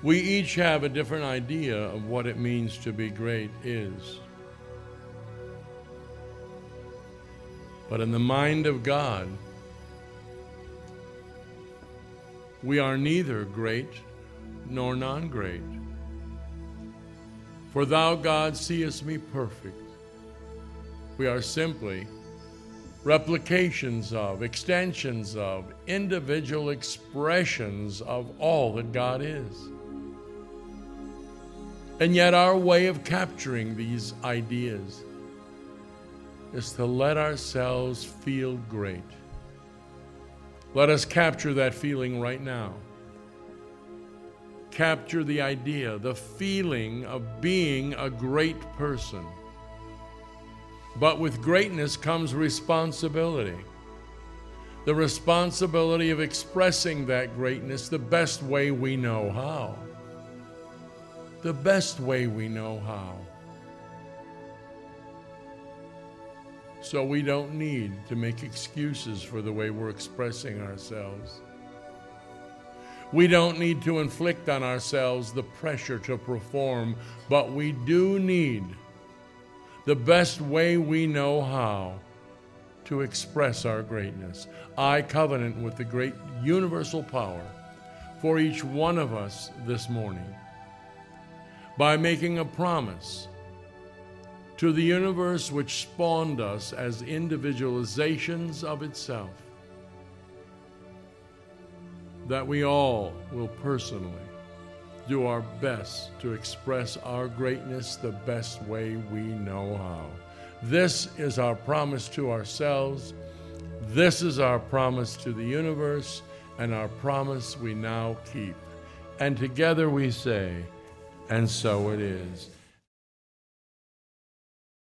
We each have a different idea of what it means to be great is. But in the mind of God, we are neither great nor non-great. For thou, God, seest me perfect. We are simply replications of, extensions of, individual expressions of all that God is. And yet our way of capturing these ideas is to let ourselves feel great. Let us capture that feeling right now. Capture the idea, the feeling of being a great person. But with greatness comes responsibility. The responsibility of expressing that greatness the best way we know how. The best way we know how. So we don't need to make excuses for the way we're expressing ourselves. We don't need to inflict on ourselves the pressure to perform, but we do need the best way we know how to express our greatness. I covenant with the great universal power for each one of us this morning by making a promise to the universe which spawned us as individualizations of itself, that we all will personally do our best to express our greatness the best way we know how. This is our promise to ourselves. This is our promise to the universe, and our promise we now keep. And together we say, and so it is.